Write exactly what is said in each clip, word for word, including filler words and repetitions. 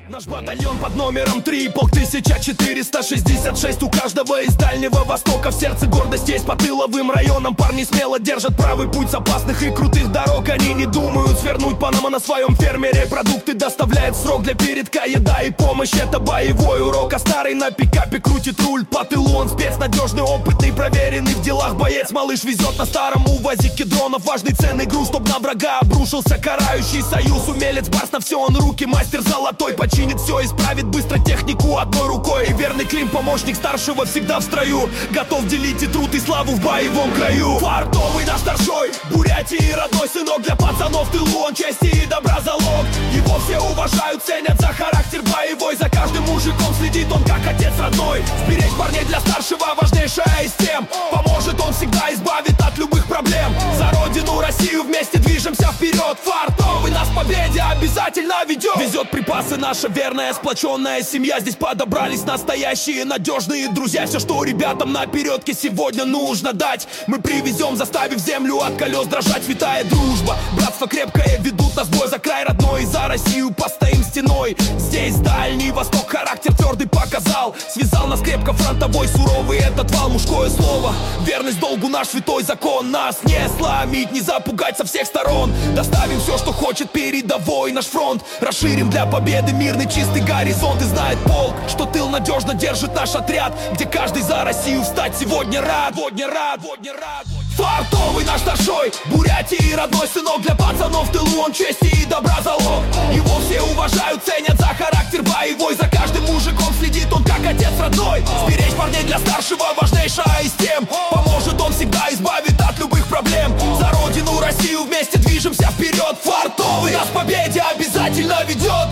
Наш батальон под номером три, полк тысяча четыреста шестьдесят шесть. У каждого из Дальнего Востока в сердце гордость есть. По тыловым районам парни смело держат правый путь. С опасных и крутых дорог они не думают свернуть. Панама на своем фермере продукты доставляет срок. Для передка еда и помощь — это боевой урок. А старый на пикапе крутит руль. По тылу он спецнадежный, опытный, проверенный в делах боец. Малыш везет на старом УАЗике дронов важный ценный груз, чтоб на врага обрушился карающий союз. Умелец Барс, на все он руки, мастер золотой. Починит все, исправит быстро технику одной рукой. И верный Клим, помощник старшего, всегда в строю. Готов делить и труд, и славу в боевом краю. Фартовый наш старшой, Бурятии родной сынок. Для пацанов в тылу он чести и добра залог. Его все уважают, ценят за характер боевой. За каждым мужиком следит он, как отец родной. Сберечь парней для старшего важнейшая из тем. Поможет он всегда, избавит от любых проблем. За родину Россию вместе движемся вперед. Фартовый нас к победе обязательно ведет. Везет припасы наша верная сплоченная семья. Здесь подобрались настоящие надежные друзья. Все, что ребятам напередке сегодня нужно дать, мы привезем, заставив землю от колес дрожать. Святая дружба, братство крепкое, ведут нас в бой за край родной. И за Россию постоим стеной. Здесь Дальний Восток характер твердый показал. Связал нас крепко фронтовой, суровый этот вал. Мужское слово, верность долгу наш святой закон. Нас не сломить, не запугать со всех сторон. Доставим все, что хочет передовой наш фронт. Расширим для победы мирный чистый горизонт. И знает полк, что тыл надежно держит наш отряд, где каждый за Россию встать сегодня рад. Сегодня рад, сегодня рад. Фартовый наш старшой, Бурятии родной сынок. Для пацанов в тылу он чести и добра залог. Его все уважают, ценят за характер боевой. За каждым мужиком следит он, как отец родной. Сберечь парней для старшего важнейшая из тем. Поможет он всегда, избавит от любых проблем. За родину Россию вместе движемся вперед. Фартовый нас к победе обязательно ведет.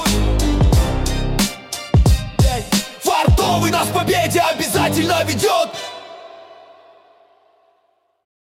Фартовый нас к победе обязательно ведет.